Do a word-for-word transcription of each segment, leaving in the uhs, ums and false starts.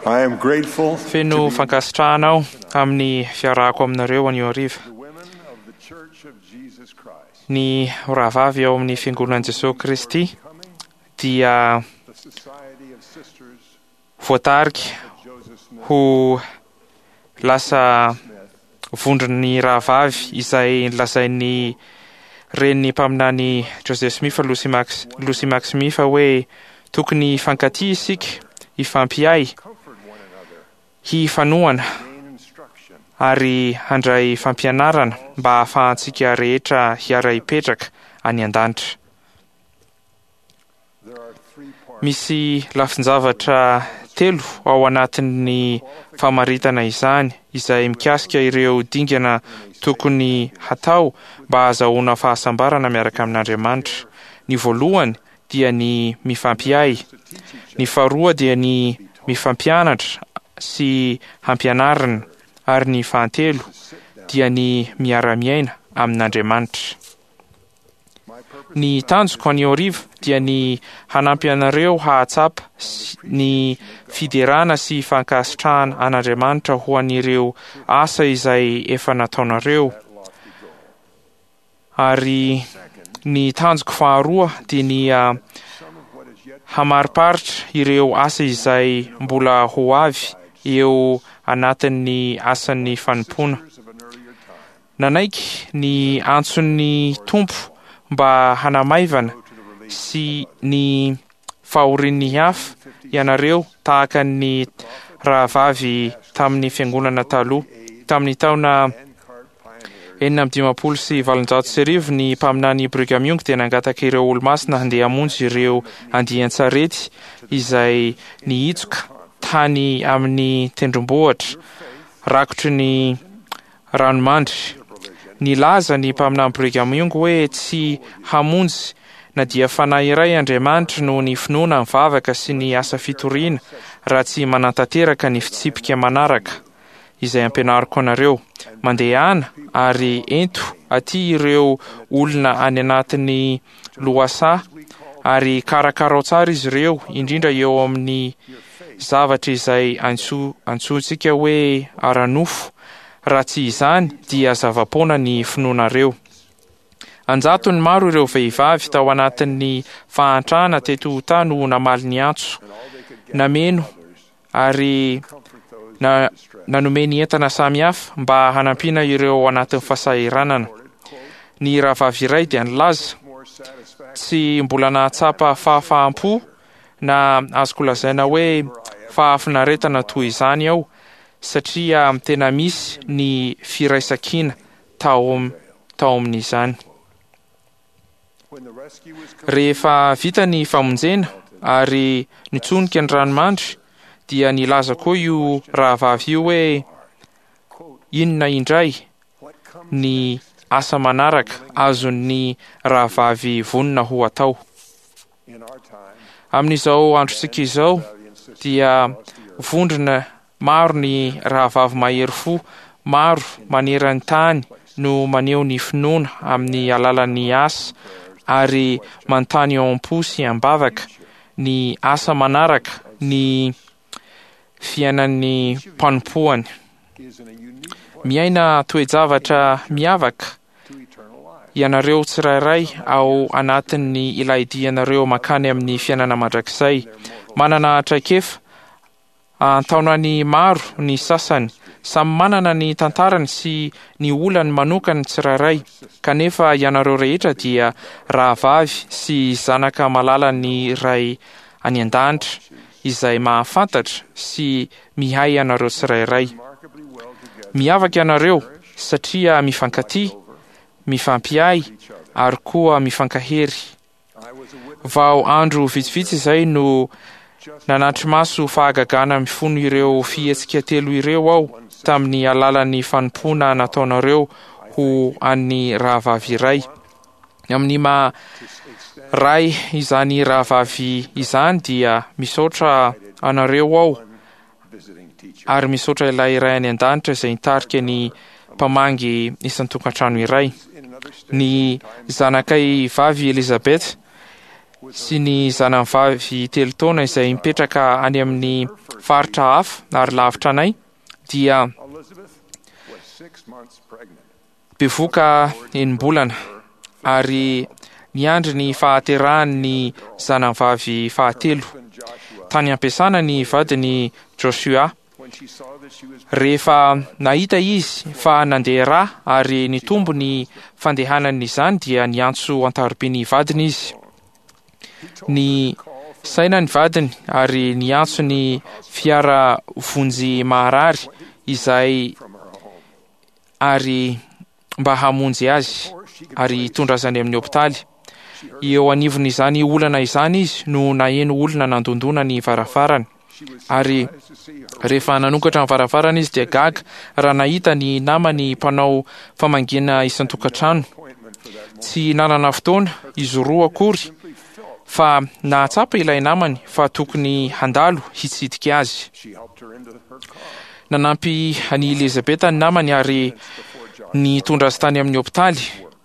I am grateful Feno fankasitrahanao amin'ny fiarahako aminareo anio hariva. Ny rahavavy ao amin'ny Fiangonan'i Jesosy Kristy dia voatarika ho lasa vondron'ny rahavavy izay nolazain'ny ren'ny mpaminany Joseph Smith Lucy Max Lucy Max Smith hoe tokony hifankatia isika, hifampiay, hifanohana ary handray fampianarana mba ahafahantsika rehetra hiara-hipetraka any an-danitra. Misy lafin-javatra telo ao anatin'ny famaritana izany izay mikasika ireo dingana tokony hatao mba hahazoana fahasambarana miaraka amin'Andriamanitra. Ny voalohany dia ny mifampiay, ny faharoa dia ny mifampianatra sy hampianarana, ary ny fahantelo dia ny miara-miaina amin'Andriamanitra. Ny tanjoko anio hariva dia ny hanampy anareo hahatsapa ny fiderana sy fankasitrahana an'Andriamanitra ho an'ireo asa izay efa nataonareo. Ary ny tanjoko faharoa dia ny uh, hamariparitra ireo asa izay mbola ho avy eo anatin'ny asan'ny fanompoana. Nanaiky ny antson'ny tompo mba hanamaivana sy ny fahorian'ny hafa ianareo tahaka ny rahavavy tamin'ny fiangonana taloha. Tamin'ny taona enina amby dimampolo sy valonjato sy arivo ny mpaminany Brigham Young dia nangataka ireo olo-masina handeha hamonjy ireo andian-tsarety izay niitsoka tany amin'ny tendrombohitra rakotry ny ranomandry. Nilaza ny mpaminany Brigham Young hoe tsy hamonjy na dia fanahy iray Andriamanitra no ny finoana ny vavaka sy ny asa fitoriana raha tsy manantanteraka ny fitsipika manaraka izay ampianariko anareo. Mandehana ary ento aty ireo olona any anatin'ny lohasaha ary karakaro tsara izy ireo, indrindra eo amin'ny zavatra izay antsointsika hoe aranofo. Raha tsy izany dia zavapoana ny finoanareo. Anjatony maro ireo vehivavy tao anatin'ny fahantrana teto tany no namaly ny antso, nameno ary na nanome entana samihafa mba hanampiana ireo anatin'ny fahasahiranana. Ny rahavavy iray dia nilaza tsy mbola nahatsapa fahafahampo na azoko lazaina hoe fahafinaretana toy izany aho, satria tena misy ny firaisan-kina tao tao amin'izany. Rehefa vita ny famonjena ary nitsonika ny ranomandry dia nilaza koa io rahavavy io hoe inona indray ny asa manaraka azon'ny rahavavy vonona ho atao. Amin'izao androntsika izao dia vondrona maro ny rahavavy mahery fo, maro manerany tany no maneho ny finoana amin'ny alalan'ny asa ary manontany eo am-po sy am-bavaka ny asa manaraka, ny fiainan'ny mpanompoany. Miaina toe-javatra miavaka ianareo tsirairay ao anatin'ny ilaidianareo makany amin'ny fiainana mandrakizay. Manana traikefa antaonany maro ny sasany, samy manana ny tantarany sy ny olany manokany tsirairay, kanefa ianareo rehetra dia rahavavy sy zanaka malala ny ray any an-danitra izay mahafantatra sy mihay ianareo tsirairay. Miavaka ianareo satria mifankatia, mifampiay ary koa mifankahery. Vao andro vitsivitsy izay no nanatry maso fahagagana mifono ireo fihetsika telo ireo ao tamin'ny alalan'ny fanompoana nataonareo ho an'ny rahavavy iray. Amin'ny ma ray izany rahavavy izany dia misaotra anareo ao ary misaotra ilay iray any an-danitra izay nitarika ny mpamangy isan-tokantrano iray. Ny zanakay vavy Elizabeth sy ny zanany vavy telo taona izay mipetraka any amin'ny faritra hafa ary lavitra anay dia bevoaka enim-bolana ary niandry ny fahaterahan'ny zanavavy fahatelo. Tany ampiasana ny vadiny Joshua. Rehefa nahita izy fa nandeha rà ary nitombo ny fandehanan'izany dia niantso an-taroby ny vadiny izy. Ny saina ny vadiny ary niantso ny fiara vonjy maharary izay ary mba hamonjy azy ary hitondra azy amin'ny hopitaly. Eo anivon'izany olana izany izy no naheno olona nandondona ny varavarana ary rehefa nanokatra ny varavarana izy dia gaga raha nahita ny namany mpanao famangina isan-tokantrano. Tsy nanana fotoana izy roa akory fa nahatsapa ilay namany fa tokony handalo hitsidika azy. Nanampy any Elizabeta ny namany ary nitondra azy tany amin'ny hopitaly.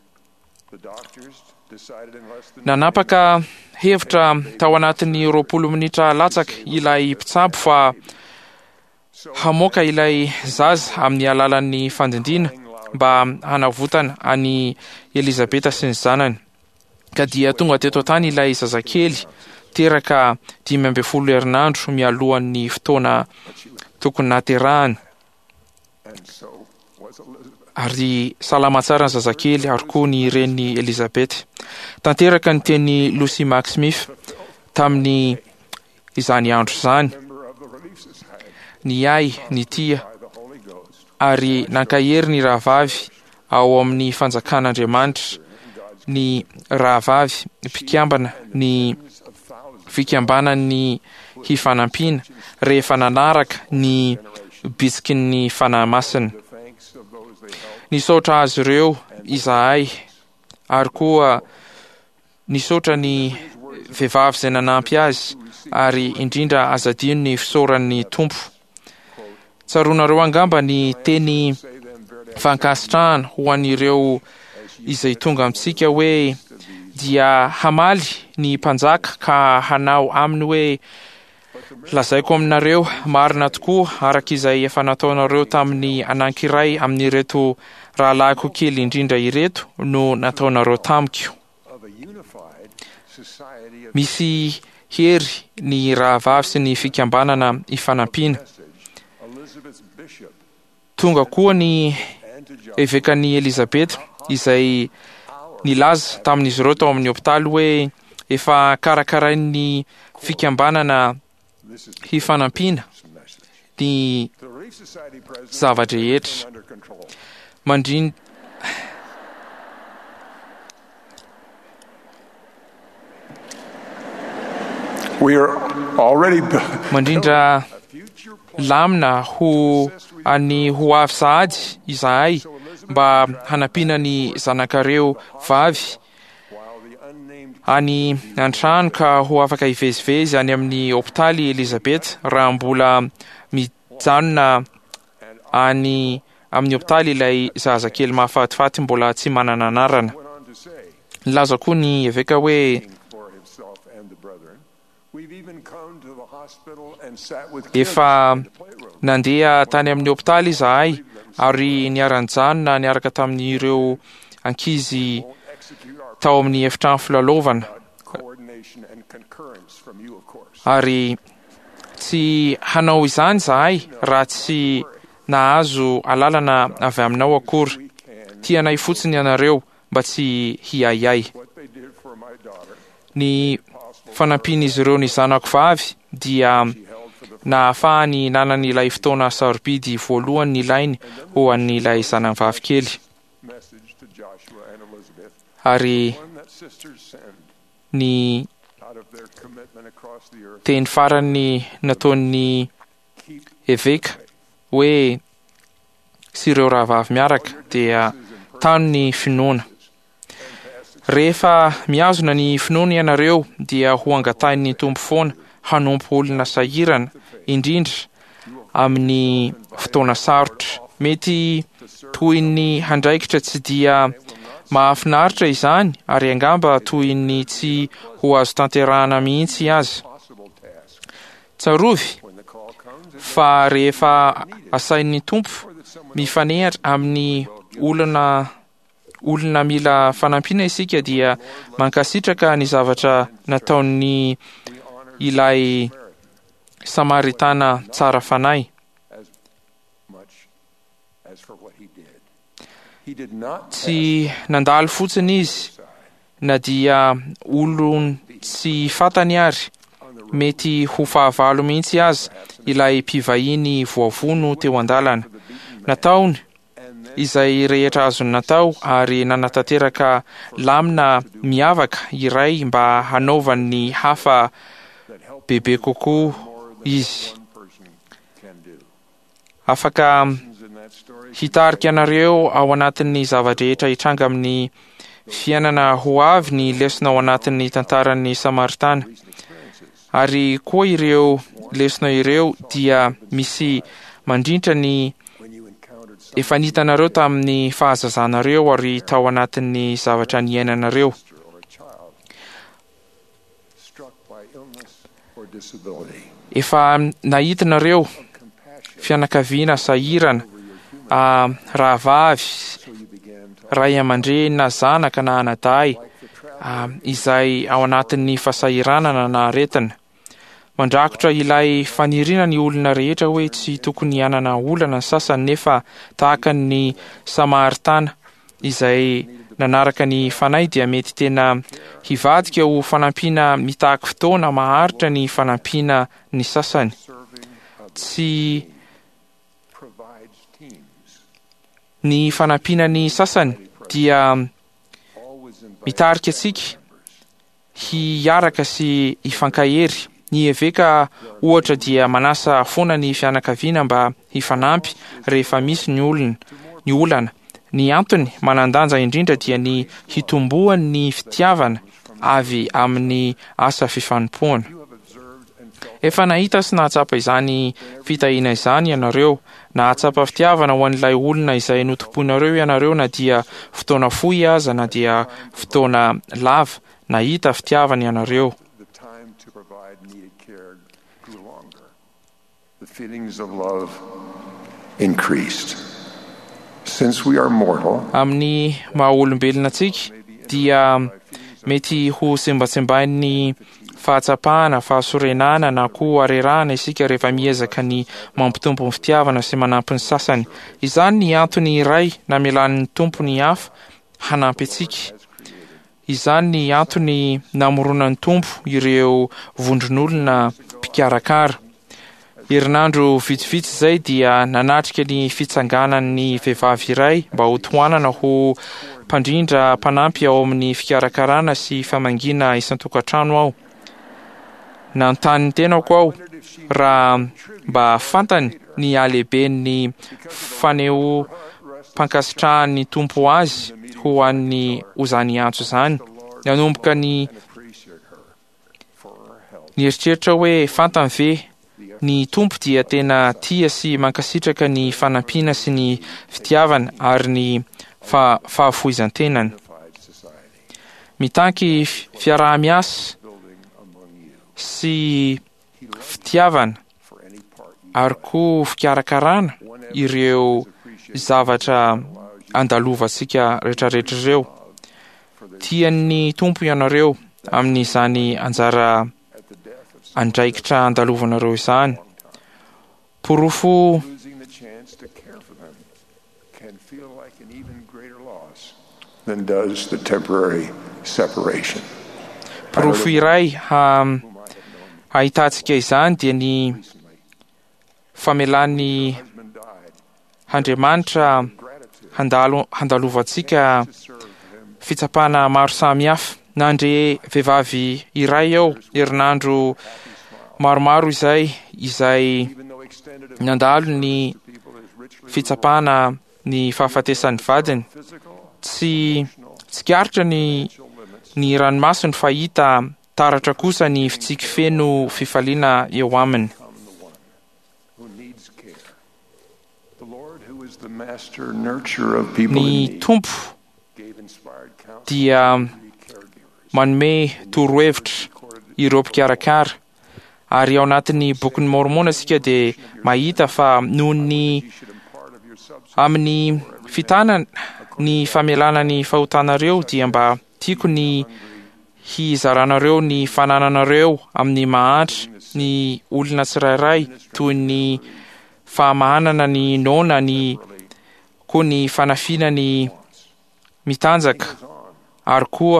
Nanapaka hevitra tao anatin'ny roapolo minitra latsaka ilay mpitsabo fa hamoaka ilay zaza amin'ny alalan'ny fandindina mba hanavotana any Elizabeta sy ny zanany. Ka dia tonga teto tany ilay zazakely teraka dimy amby folo herinandro mialohan'ny fotoana tokony naterahany. Ary salama tsara ny zazakely ary koa ny reniny Elizabeta. Tanteraka ny teny Lucy Mac Smith tamin'ny izany andro izany. Ny ay, ny tia ary nankahery ny rahavavy ao amin'ny fanjakan'Andriamanitra, ny rahavavy mpikambana ny fikambanan'ny hifanampiana rehefa nanaraka ny bitsiky ny fanahy masina. Nisaotra azy ireo izahay ary koa nisaotra ny vehivavy izay nanampy azy ary indrindra azadino ny fisaoran'ny Tompo. Tsaroanareo angamba ny teny fankasitrahana ho an'ireo izay tonga amintsika hoe dia hamaly ny mpanjaka ka hanao aminy hoe lazaiko aminareo marina tokoa araka izay efa nataonareo tamin'ny anankiray amin'ireto rahalahiko kely indrindra ireto no nataonareo tamiko. Misy hery ny rahavavy sy ny fikambanana ifanampiana. Tonga koa ny evekan'ny Elizabeta izay nilaza tamin'izy ireo tao amin'ny hopitaly hoe efa karakarain'ny fikambanana hifanampiana ny zavatra rehetra. Mandrin We are already mandrindra lamina ho any ho avy sahady izahay mba hanampiana ny zanakareo vavy any an-trano ka ho afaka hivezivezy any amin'ny hopitaly Elizabeta raha mbola mijanona any amin'ny hopitaly ilay zazakely mahafatifaty mbola tsy manana anarana. Nilaza koa ny eveka hoe efa nandeha tany amin'ny hopitaly izahay ary niaran-janona niaraka tamin'ireo ankizy tao amin'ny efitrano filalaovana ary tsy hanao izany izahay raha tsy nahazo alalana avy aminao akory. Tianay fotsiny ianareo mba tsy hiayay. Ny fanampian'izy ireo ny zanako vavy dia nahafahany nanany ilay fotoana sarobidy voalohany ny ilainy ho an'ilay zanany vavy kely. Ary ny teny farany nataon'ny eveka hoe sy ireo rahavavy miaraka dia tano ny finoana. Rehefa miazona ny finoana ianareo dia ho angatain'ny Tompo foana hanompo olona sahirana indrindra amin'ny fotoana sarotra. Mety toy ny handraikitra tsy dia mahafinaritra izany ary angamba toy ny tsy ho azo tanterahana mihitsy aza. Tsarovy fa rehefa asain'ny tompo mifanehatra amin'ny olona olona mila fanampiana isika dia mankasitraka ny zavatra nataon'ny ilay Samaritana tsara fanahy. Tsy nandalo fotsiny izy na dia olon tsy fantany ary, mety ho fahavalo mihitsy aza ilay mpivahiny voavono teo an-dalana. Nataony izay rehetra azony natao ary nanatanteraka lamina miavaka iray mba hanaovan'ny hafa bebe kokoa izy. Afaka hitarika anareo ao anatin'ny zava-drehetra hitranga amin'ny fiainana ho avy ny lesona ao anatin'ny tantaran'ny Samaritana. Ary koa ireo lesona ireo dia misy mandritra ny efa nitanareo tamin'ny fahazazanareo ary tao anatin'ny zavatra niainanareo. Efa nahitinareo fianakaviana sahirana, uh, rahavavy, ray aman-dreny na zanaka na anadahy uh, izay ao anatin'ny fahasahiranana na aretina. Mandrakotra ilay faniriana ny olona rehetra hoe tsy tokony hanana olana ny sasany, nefa tahaka ny Samaritana izay nanaraka ny fanahy dia mety tena hivadika ho fanampiana mitaky fotoana maharitra ny fanampiana ny sasany. Tsy ny fanampiana ny sasany dia mitarika antsika hiaraka sy hifankahery. Ny eveka ohatra dia manasa foana ny fianakaviana mba hifanampy rehefa misy ny olana. Ny olana. Ny antony manandanja indrindra dia ny hitombohan'ny fitiavana avy amin'ny asa fifanompoana. Efa nahita sy nahatsapa izany fitahiana izany ianareo, nahatsapa fitiavana ho an'ilay olona izay notompoinareo ianareo, na dia fotoana fohy aza na dia fotoana lava, nahita fitiavana ianareo. The feelings of love increased. Since we are mortal, amin'ny maha-olombelona antsika dia mety ho sembatsembain'ny fahatsapahana, fahasorenana na koa arerahana isika rehefa miezaka ny mampitombo ny fitiavana sy manampy ny sasany. Izany ny antony iray namelan'ny tompony hafa hanampy antsika. Izany ny antony namoronan'ny tompo ireo vondron'olona mpikarakara. Herinandro vitsivitsy izay dia nanatrika ny fitsanganan'ny vehivavy iray mba ho tohanana ho mpandrindra mpanampy ao amin'ny fikarakarana sy famangina isan-tokantrano ao. Nanontany tenako aho raha mba fantany ny alehiben'ny faneo mpankasitrahan'ny tompo azy ho an'ny ozany antso izany. Nanomboka ny nieritreritra hoe fantany ve ny tompo dia tena tia sy mankasitraka ny fanampiana sy ny fitiavana ary ny fa fahafoizan-tenany. Mitanky fiaraha-miasa sy fitiavana ary koa fikarakarana ireo zavatra andalovantsika rehetrarehetra ireo. Tian'ny tompo ianareo amin'izany anjara andraikitra andalovanareo izany. Porofo than does the temporary separation. Porofo iray ha hahitantsika izany dia ny famelan'ny Andriamanitra handalo handalovantsika fitsapana maro samihafa. Nandre vehivavy iray ao herinandro maromaro izay izay nandalo ny fitsapana ny fahafatesan'ny vadiny. Tsy tsikaritra ny ny ranomasiny fa hita taratra kosa ny fitsiky feno fifaliana eo aminy. Ny tompo dia manome torohevitra ireo mpikarakara Ary ao anatin'ny bokin'ny Mormona isika dia mahita fa noho ny amin'ny fitanana ny famelana ny fahotanareo dia mba tiako ny hizaranareo ny fanananareo amin'ny mahantra ny olona tsirairay toy ny fahamahanana ny nona ny koa ny fanafiana ny mitanjaka ary koa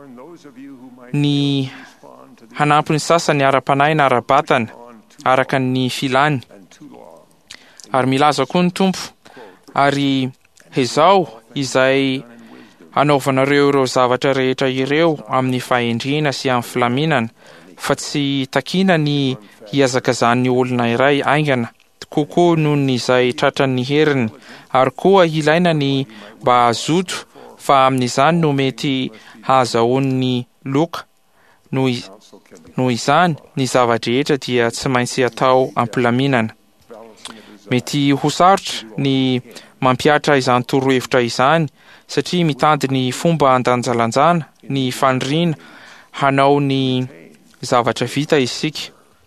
ny hanampy ny sasany ara-panahy na ara-batana araka ny filany. Ary milaza koa ny Tompo ary izao izay hanaovanareo ireo zavatra rehetra ireo amin'ny fahendrena sy amin'ny filaminana fa tsy takina ny hiazakazan'ny olona iray aingana kokoa noho ny izay tratran'ny heriny ary koa ilaina ny mba azoto fa amin'izany no mety hahazahoan'ny loka noho izany ny zava-drehetra dia tsy maintsy atao ampilaminana. Mety ho sarotra ny mampiatra izany torohevitra izany satria mitandy ny fomba andanjalanjana ny faniriana hanao ny zavatra vita isika.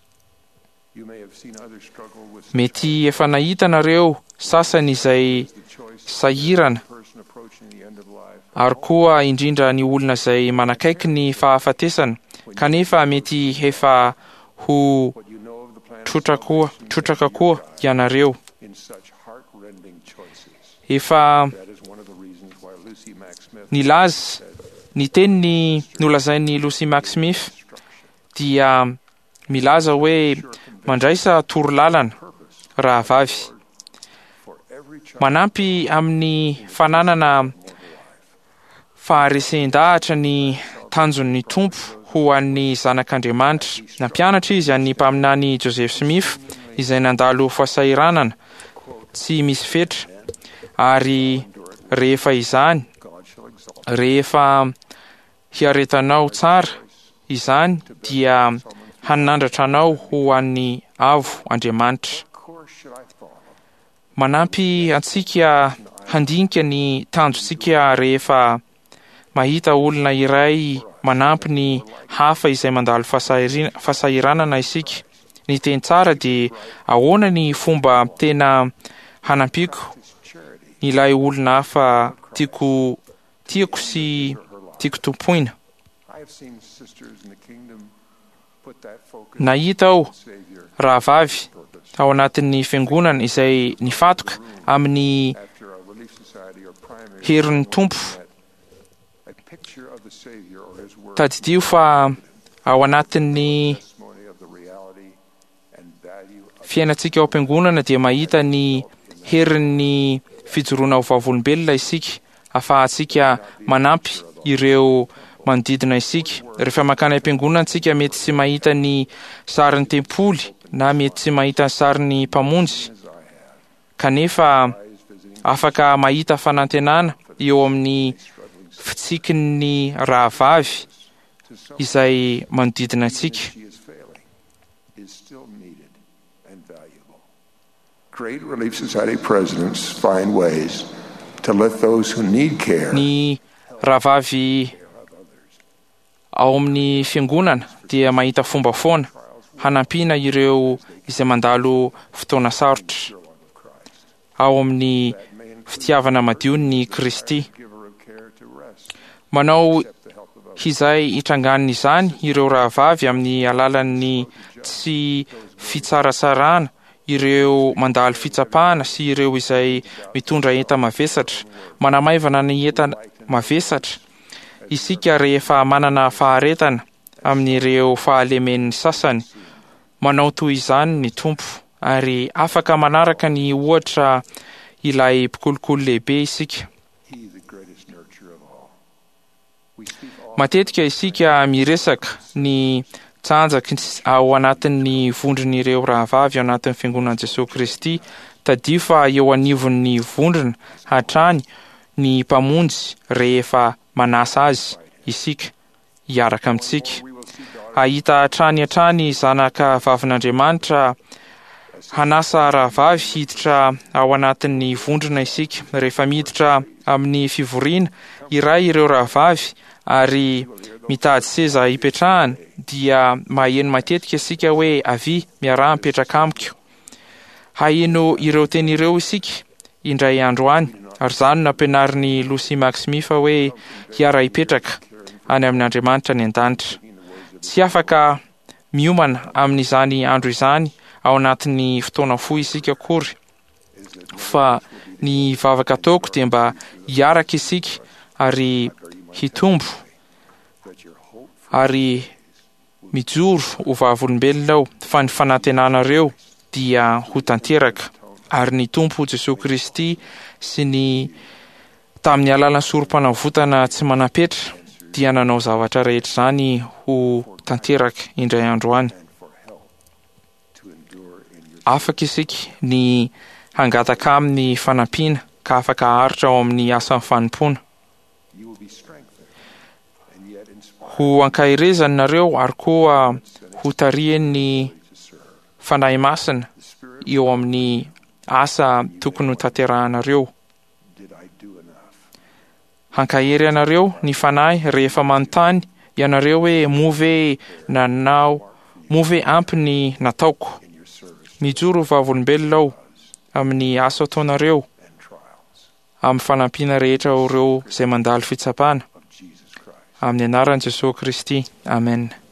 Mety efa nahita nareo sasany izay sahirana ary koa indrindra ny olona izay manakaiky ny fahafatesana kanefa mety efa ho trotraka trotraka koa ianareo. Efa nilaza ny teniny nolazain'ny Lucy Mack Smith dia milaza hoe mandraisa torolalana raha vavy manampy amin'ny fananana faharesen-dahatra ny tanjon'ny Tompo ho an'ny zanak'Andriamanitra. Nampianatra izy an'ny mpaminany Joseph Smith izay nandalo fahasahiranana tsy misy fetra ary rehefa izany rehefa hiaretanao tsara izany dia hanandratra anao ho an'ny avo Andriamanitra. Manampy antsika handinika ny tanjontsika rehefa mahita olona iray manampy ny hafa izay mandalo fahasahiranana isika. Ny teny tsara dia ahoana ny fomba tena hanampiko ilay olona hafa tiako tiako sy tiako tompoina. Nahita aho rahavavy ao anatin'ny fiangonana izay nifatoka amin'ny herin'ny Tompo. Tadidio fa ao anatin'ny fiainantsika ao am-piangonana dia mahita ny herin'ny fijoroana ho vavolombelona isika ahafahantsika manampy ireo manodidina isika. Rehefa mankany am-piangonana antsika mety tsy mahita ny sarin'ny tempoly na mety tsy mahita ny sarin'ny mpamonjy kanefa afaka mahita fanantenana eo amin'ny fitsikin'ny rahavavy izay manodidina antsika. Great Relief Society presidents find ways to let those who need care. Ny rahavavy ao amin'ny fiangonana dia mahita fomba foana hanampiana ireo izay mandalo fotoana sarotra ao amin'ny fitiavana madio ny Kristy. Manao izay hitranganina izany ireo rahavavy amin'ny alalan'ny tsy fitsaratsarana ireo mandalo fitsapahana sy ireo izay mitondra enta mavesatra. Manamaivana ny enta mavesatra isika rehefa manana faharetana amin'ireo fahalemen'ny sasany. Manao toy izany ny Tompo ary afaka manaraka ny ohatra ilay mpikolokolo lehibe isika. Matetika isika miresaka ny tsanjaka ao anatin'ny vondron'ireo rahavavy ao anatin'ny fiangonan'i Jesosy Kristy. Tadio fa eo anivon'ny vondrona hatrany ny mpamonjy rehefa manasa azy isika hiaraka amintsika. Ahita hatrany hatrany zanaka vavin'Andriamanitra hanasa rahavavy hiditra ao anatin'ny vondrona isika. Rehefa miditra amin'ny fivoriana iray ireo rahavavy ary mitady seza hipetrahana dia maheno matetika isika hoe avy miarah mipetraka amiko. Haino ireo teny ireo isika indray andro any, ary zany nampianarin'ny Losi Maksimi fa hoe hiara hipetraka any amin'ny Andriamanitra ny an-danitra. Tsy afaka miomana amin'izany andro izany ao anatin'ny fotoana fohy isika akory, fa ny vavaka ataoko dia mba hiaraka isika ary hitombo ary mijoro ho vavolombelona ao, fa ny fanantenanareo dia ho tanteraka. Ary ny Tompo Jesosy Kristy sy ny tamin'ny alalan'ny sorom-panavotana tsy manapetra dia nanao zavatra rehetra zany ho tanteraka indray andro any. Afaka isika ny hangataka amin'ny fanampiana ka afaka haharitra ao amin'ny asan'ny fanompoana. Ho ankairezany nareo ary koa ho tarihan'ny fanahy masina eo amin'ny asa tokony ho tanterahanareo. Hankahery anareo ny fanahy rehefa manontany ianareo hoe move nanao, move ampy ny nataoko. Mijoro vavolombelona ao amin'ny asa ataonareo amin'ny fanampiana rehetra ireo izay mandalo fitsapana. Amin'ny anaran'i Jesosy Kristy. Amen.